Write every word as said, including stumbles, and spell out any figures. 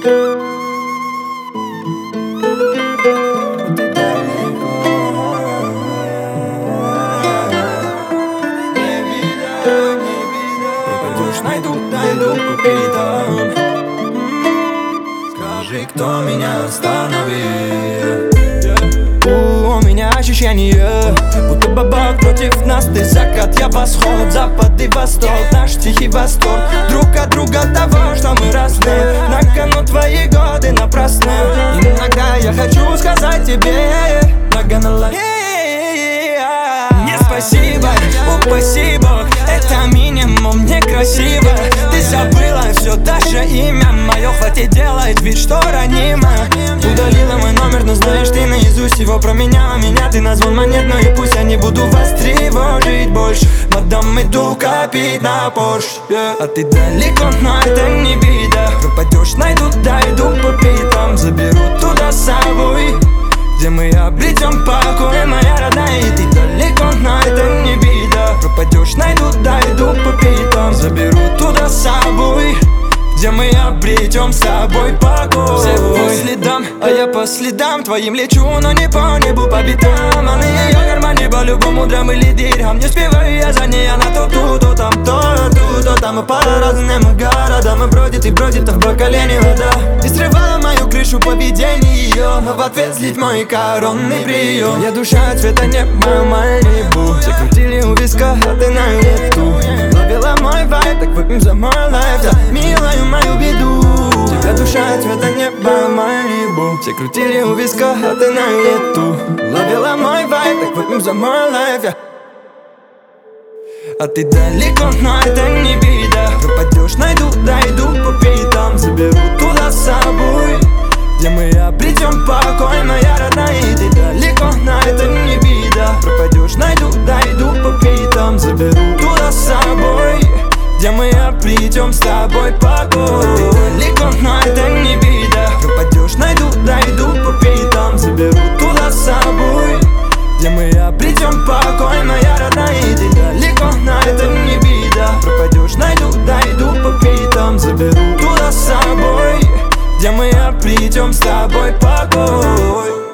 Пропадешь, найду, найду по пятам. Скажи, кто меня остановил. У меня ощущение, будто бабак против нас. Ты закат, я восход, запад и восток. Наш тихий восторг друг от друга того, что мы разные. На кону твои годы напрасны. Иногда я хочу сказать тебе много. Не спасибо, упаси Бог, это минимум некрасиво. Ты забыла все, даже имя мое. Хватит делать вид, что ранима. Удалила мой номер, но знаешь ты наизусть его. Променяла меня, ты назвал монетную. И пусть я не буду вас тревожить больше. Мадам, иду копить на Порш, yeah. А ты далеко, но это не беда. Пропадешь, найду, дойду по пятам. Заберу туда с собой, где мы обретем покой, моя родная. И ты далеко, но это не беда. Пропадешь, найду, дойду по пятам. Заберу туда с собой, где мы обретем с тобой покой. Все по следам, а я по следам твоим лечу, но не по небу, по битам. А на ее кармане по-любому драм или дирхам. Не успеваю я за ней, она то тут, то там, то тут, то там. И по разным городам и бродит, и бродит, а в бокале не вода. И срывала мою крышу поведение ее, но в ответ злить мой коронный прием. Я душа цвета неба, Малибу. Все крутили у виска, а ты на лету. Ловила мой вайб, так выпьем за мой лайф, да, милую мою беду. Тебя душа цвета неба, Малибу. Все крутили у виска, а ты на лету. Ловила мой вайб, так выпьем за мой лайф, да. А ты далеко, но это не беда. Пропадешь, найду, дойду по пятам. Заберу туда с собой, где мы обретем покой, моя родная. И ты далеко, но это не беда. Пропадешь, найду, дойду по пятам. Заберу туда с собой, где мы обретем с тобой покой. А ты далеко, но это не беда. Пропадешь, найду, дойду по пятам. Заберу туда с собой, где мы обретем покой, моя родная. И ты далеко, но это не беда. Пропадешь, найду, дойду по пятам. Заберу туда с собой, где мы обретем с тобой покой.